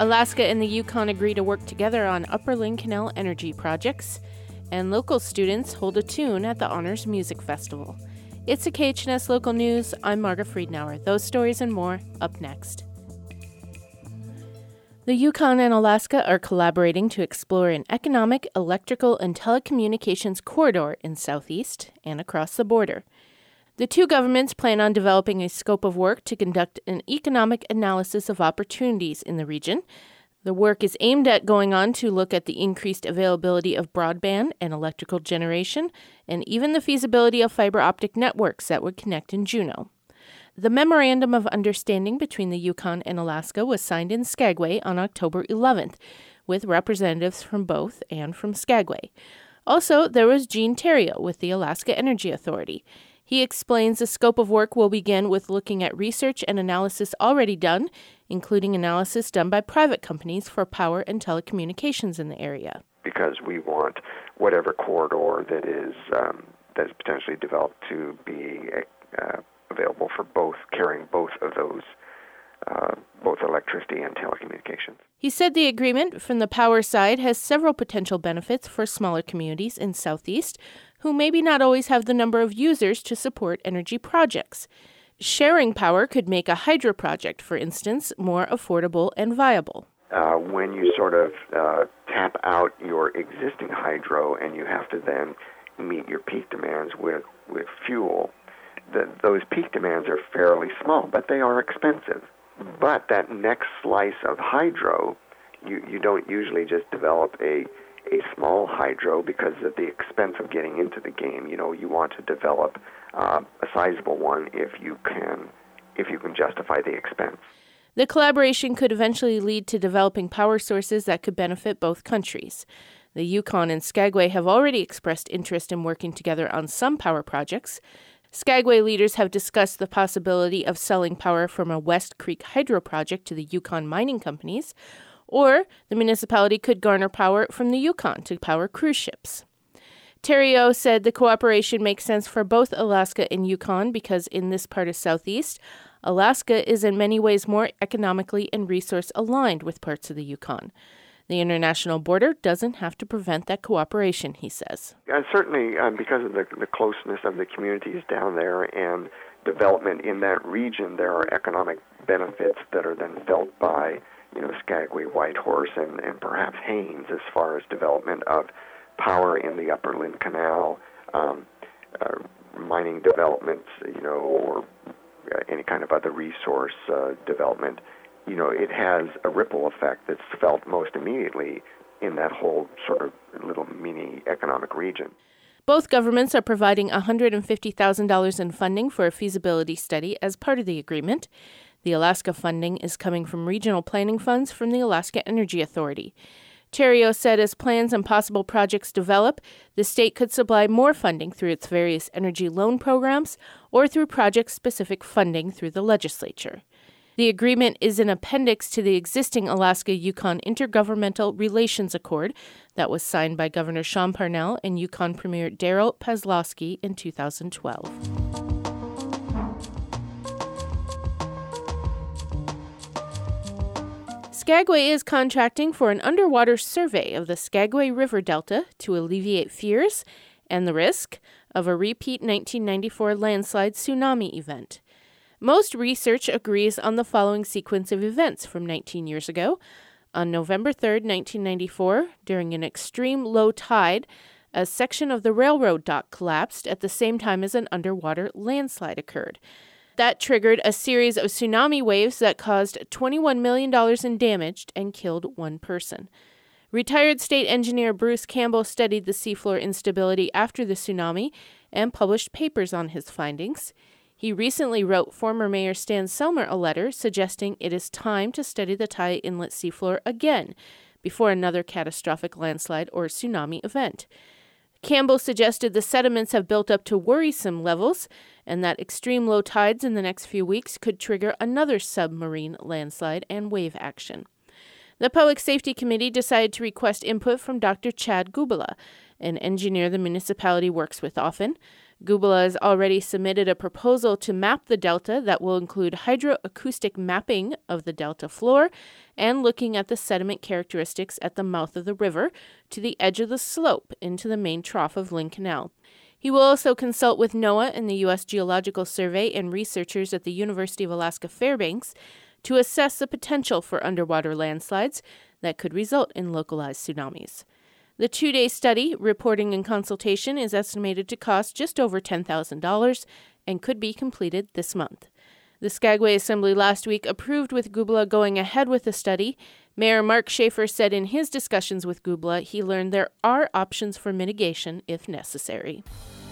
Alaska and the Yukon agree to work together on Upper Lynn Canal energy projects, and local students hold a tune at the Honors Music Festival. It's a KHNS Local News. I'm Margaret Friedenauer. Those stories and more up next. The Yukon and Alaska are collaborating to explore an economic, electrical, and telecommunications corridor in Southeast and across the border. The two governments plan on developing a scope of work to conduct an economic analysis of opportunities in the region. The work is aimed at going on to look at the increased availability of broadband and electrical generation, and even the feasibility of fiber optic networks that would connect in Juneau. The Memorandum of Understanding between the Yukon and Alaska was signed in Skagway on October 11th, with representatives from both and from Skagway. Also, there was Gene Theriault with the Alaska Energy Authority. He explains the scope of work will begin with looking at research and analysis already done, including analysis done by private companies for power and telecommunications in the area. Because we want whatever corridor that is potentially developed to be available for both, carrying both of those, both electricity and telecommunications. He said the agreement from the power side has several potential benefits for smaller communities in Southeast who maybe not always have the number of users to support energy projects. Sharing power could make a hydro project, for instance, more affordable and viable. When you sort of tap out your existing hydro and you have to then meet your peak demands with fuel, those peak demands are fairly small, but they are expensive. But that next slice of hydro, you don't usually just develop a small hydro because of the expense of getting into the game. You know, you want to develop a sizable one if you can justify the expense. The collaboration could eventually lead to developing power sources that could benefit both countries. The Yukon and Skagway have already expressed interest in working together on some power projects. Skagway leaders have discussed the possibility of selling power from a West Creek hydro project to the Yukon mining companies, or the municipality could garner power from the Yukon to power cruise ships. Theriault said the cooperation makes sense for both Alaska and Yukon because in this part of Southeast, Alaska is in many ways more economically and resource aligned with parts of the Yukon. The international border doesn't have to prevent that cooperation, he says. Certainly, because of the closeness of the communities down there and development in that region, there are economic benefits that are then felt by, Skagway, Whitehorse, and perhaps Haines as far as development of power in the Upper Lynn Canal, mining developments, or any kind of other resource development. It has a ripple effect that's felt most immediately in that whole sort of little mini economic region. Both governments are providing $150,000 in funding for a feasibility study as part of the agreement. The Alaska funding is coming from regional planning funds from the Alaska Energy Authority. Theriault said as plans and possible projects develop, the state could supply more funding through its various energy loan programs or through project-specific funding through the legislature. The agreement is an appendix to the existing Alaska-Yukon Intergovernmental Relations Accord that was signed by Governor Sean Parnell and Yukon Premier Daryl Pazlowski in 2012. Skagway is contracting for an underwater survey of the Skagway River Delta to alleviate fears and the risk of a repeat 1994 landslide tsunami event. Most research agrees on the following sequence of events from 19 years ago. On November 3, 1994, during an extreme low tide, a section of the railroad dock collapsed at the same time as an underwater landslide occurred. That triggered a series of tsunami waves that caused $21 million in damage and killed one person. Retired state engineer Bruce Campbell studied the seafloor instability after the tsunami and published papers on his findings. He recently wrote former Mayor Stan Selmer a letter suggesting it is time to study the Thai Inlet seafloor again before another catastrophic landslide or tsunami event. Campbell suggested the sediments have built up to worrisome levels and that extreme low tides in the next few weeks could trigger another submarine landslide and wave action. The Public Safety Committee decided to request input from Dr. Chad Gubala, an engineer the municipality works with often. Gubala has already submitted a proposal to map the delta that will include hydroacoustic mapping of the delta floor and looking at the sediment characteristics at the mouth of the river to the edge of the slope into the main trough of Lynn Canal. He will also consult with NOAA and the U.S. Geological Survey and researchers at the University of Alaska Fairbanks to assess the potential for underwater landslides that could result in localized tsunamis. The 2-day study, reporting and consultation, is estimated to cost just over $10,000 and could be completed this month. The Skagway Assembly last week approved with Gubala going ahead with the study. Mayor Mark Schaefer said in his discussions with Gubala he learned there are options for mitigation if necessary.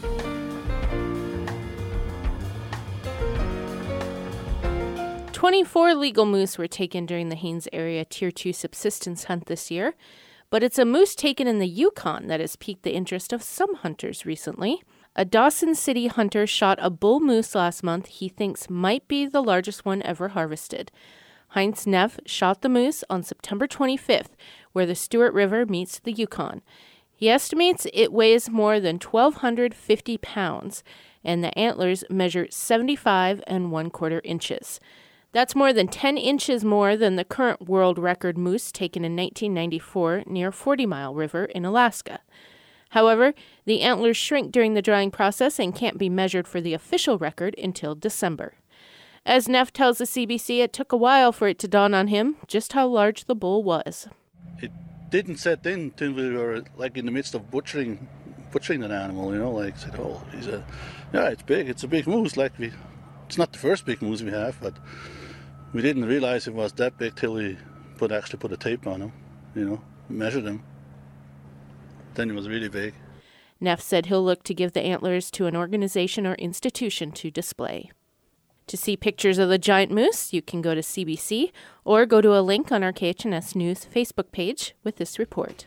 "24 legal moose were taken during the Haines Area Tier 2 subsistence hunt this year. But it's a moose taken in the Yukon that has piqued the interest of some hunters recently. A Dawson City hunter shot a bull moose last month he thinks might be the largest one ever harvested. Heinz Neff shot the moose on September 25th, where the Stewart River meets the Yukon. He estimates it weighs more than 1,250 pounds, and the antlers measure 75 1/4 inches. That's more than 10 inches more than the current world record moose taken in 1994 near 40 Mile River in Alaska. However, the antlers shrink during the drying process and can't be measured for the official record until December. As Neff tells the CBC, it took a while for it to dawn on him just how large the bull was. It didn't set in until we were like in the midst of butchering that animal, like said, oh, it's big, it's a big moose. It's not the first big moose we have, but we didn't realize it was that big till we actually put a tape on him, measured him. Then it was really big. Neff said he'll look to give the antlers to an organization or institution to display. To see pictures of the giant moose, you can go to CBC or go to a link on our KHNS News Facebook page with this report.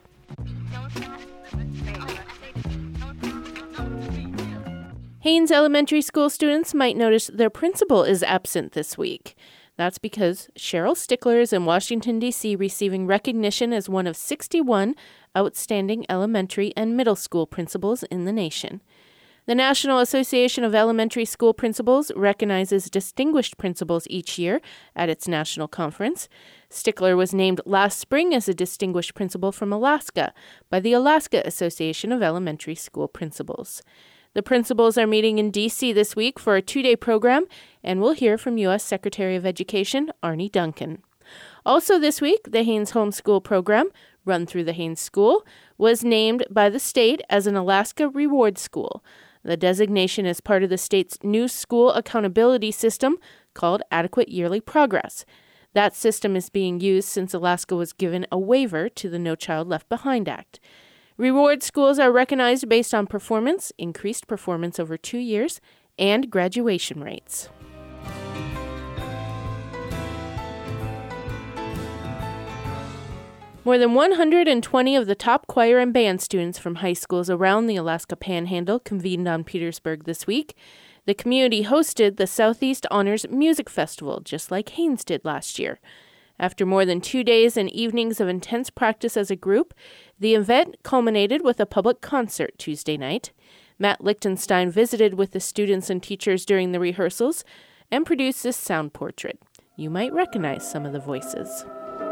Haines Elementary School students might notice their principal is absent this week. That's because Cheryl Stickler is in Washington, D.C., receiving recognition as one of 61 outstanding elementary and middle school principals in the nation. The National Association of Elementary School Principals recognizes distinguished principals each year at its national conference. Stickler was named last spring as a distinguished principal from Alaska by the Alaska Association of Elementary School Principals. The principals are meeting in D.C. this week for a 2-day program, and we'll hear from U.S. Secretary of Education Arne Duncan. Also this week, the Haines Homeschool Program, run through the Haines School, was named by the state as an Alaska Reward School. The designation is part of the state's new school accountability system called Adequate Yearly Progress. That system is being used since Alaska was given a waiver to the No Child Left Behind Act. Reward schools are recognized based on performance, increased performance over 2 years, and graduation rates. More than 120 of the top choir and band students from high schools around the Alaska Panhandle convened on Petersburg this week. The community hosted the Southeast Honors Music Festival, just like Haines did last year. After more than 2 days and evenings of intense practice as a group, the event culminated with a public concert Tuesday night. Matt Lichtenstein visited with the students and teachers during the rehearsals and produced this sound portrait. You might recognize some of the voices.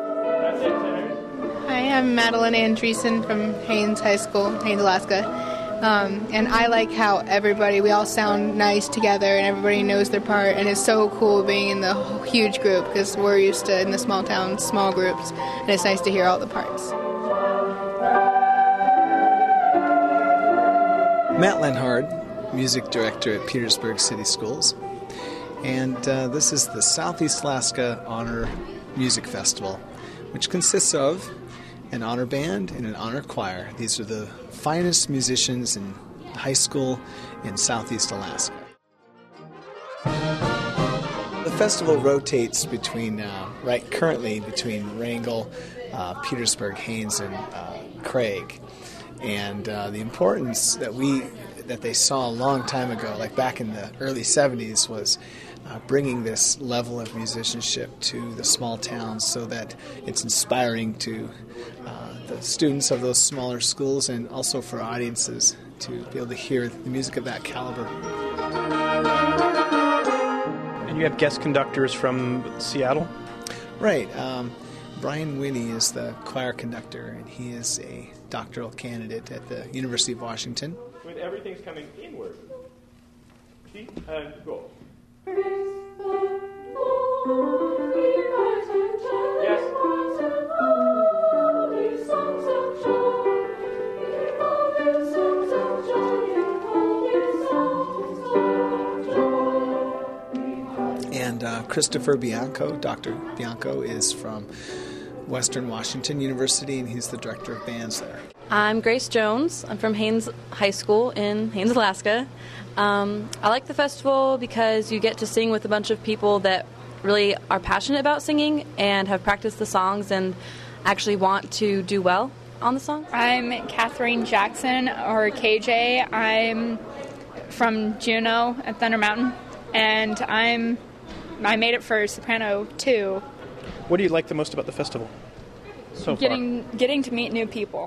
Hi, I'm Madeline Andreessen from Haines High School, Haines, Alaska. And I like how we all sound nice together and everybody knows their part, and it's so cool being in the huge group because we're used to in the small town, small groups, and it's nice to hear all the parts. Matt Lenhard, music director at Petersburg City Schools, and this is the Southeast Alaska Honor Music Festival, which consists of an honor band and an honor choir. These are the finest musicians in high school in Southeast Alaska. The festival rotates currently between Wrangell, Petersburg, Haines, and Craig. And the importance that they saw a long time ago, like back in the early 70s, was bringing this level of musicianship to the small towns so that it's inspiring to the students of those smaller schools and also for audiences to be able to hear the music of that caliber. And you have guest conductors from Seattle? Right. Brian Winnie is the choir conductor, and he is a doctoral candidate at the University of Washington. When everything's coming inward. See? And go. Yes. And Christopher Bianco, Dr. Bianco, is from Western Washington University, and he's the director of bands there. I'm Grace Jones. I'm from Haines High School in Haines, Alaska. I like the festival because you get to sing with a bunch of people that really are passionate about singing and have practiced the songs and actually want to do well on the songs. I'm Catherine Jackson, or KJ. I'm from Juneau at Thunder Mountain, and I made it for Soprano 2. What do you like the most about the festival so far? Getting to meet new people.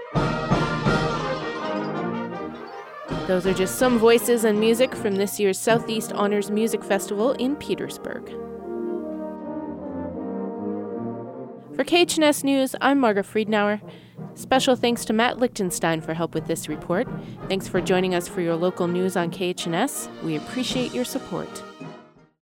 Those are just some voices and music from this year's Southeast Honors Music Festival in Petersburg. For KHNS News, I'm Margaret Friedenauer. Special thanks to Matt Lichtenstein for help with this report. Thanks for joining us for your local news on KHNS. We appreciate your support.